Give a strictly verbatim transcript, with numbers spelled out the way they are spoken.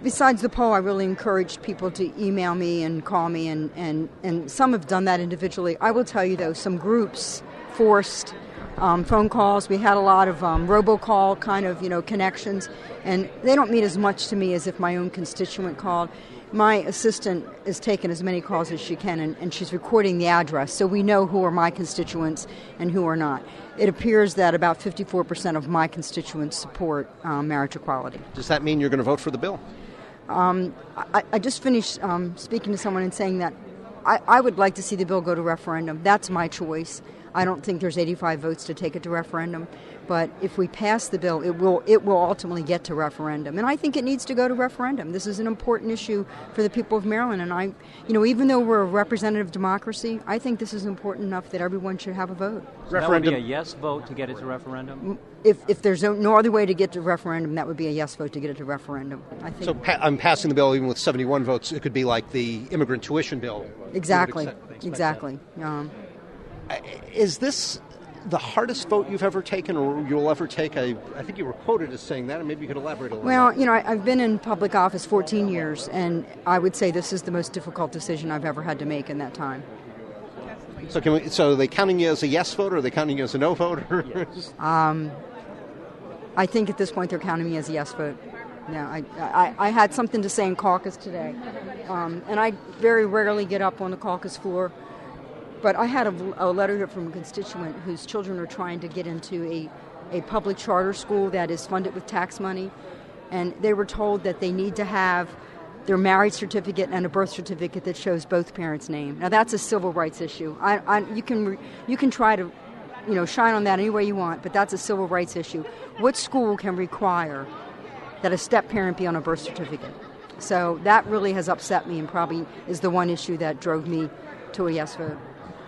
besides the poll, I really encouraged people to email me and call me, and, and, and some have done that individually. I will tell you, though, some groups forced um, phone calls. We had a lot of um, robocall kind of, you know, connections, and they don't mean as much to me as if my own constituent called. My assistant is taking as many calls as she can, and, and she's recording the address, so we know who are my constituents and who are not. It appears that about fifty-four percent of my constituents support um, marriage equality. Does that mean you're going to vote for the bill? Um, I, I just finished um, speaking to someone and saying that I, I would like to see the bill go to referendum. That's my choice. I don't think there's eighty-five votes to take it to referendum. But if we pass the bill, it will it will ultimately get to referendum. And I think it needs to go to referendum. This is an important issue for the people of Maryland. And I, you know, even though we're a representative democracy, I think this is important enough that everyone should have a vote. So referendum. That would be a yes vote to get it to referendum? If if there's no, no other way to get to referendum, that would be a yes vote to get it to referendum. I think. So pa- I'm passing the bill even with seventy-one votes. It could be like the immigrant tuition bill. Exactly. Expect, exactly. Um, Is this the hardest vote you've ever taken, or you'll ever take? I, I think you were quoted as saying that, and maybe you could elaborate a little. Well, you know, I, I've been in public office fourteen years, and I would say this is the most difficult decision I've ever had to make in that time. So, can we? So, are they counting you as a yes vote, or are they counting you as a no vote? Yes. um, I think at this point they're counting me as a yes vote. Yeah, I, I, I had something to say in caucus today, um, and I very rarely get up on the caucus floor. But I had a, a letter here from a constituent whose children are trying to get into a, a public charter school that is funded with tax money. And they were told that they need to have their marriage certificate and a birth certificate that shows both parents' name. Now, that's a civil rights issue. I, I, you can you can try to you know, shine on that any way you want, but that's a civil rights issue. What school can require that a step-parent be on a birth certificate? So that really has upset me and probably is the one issue that drove me to a yes vote.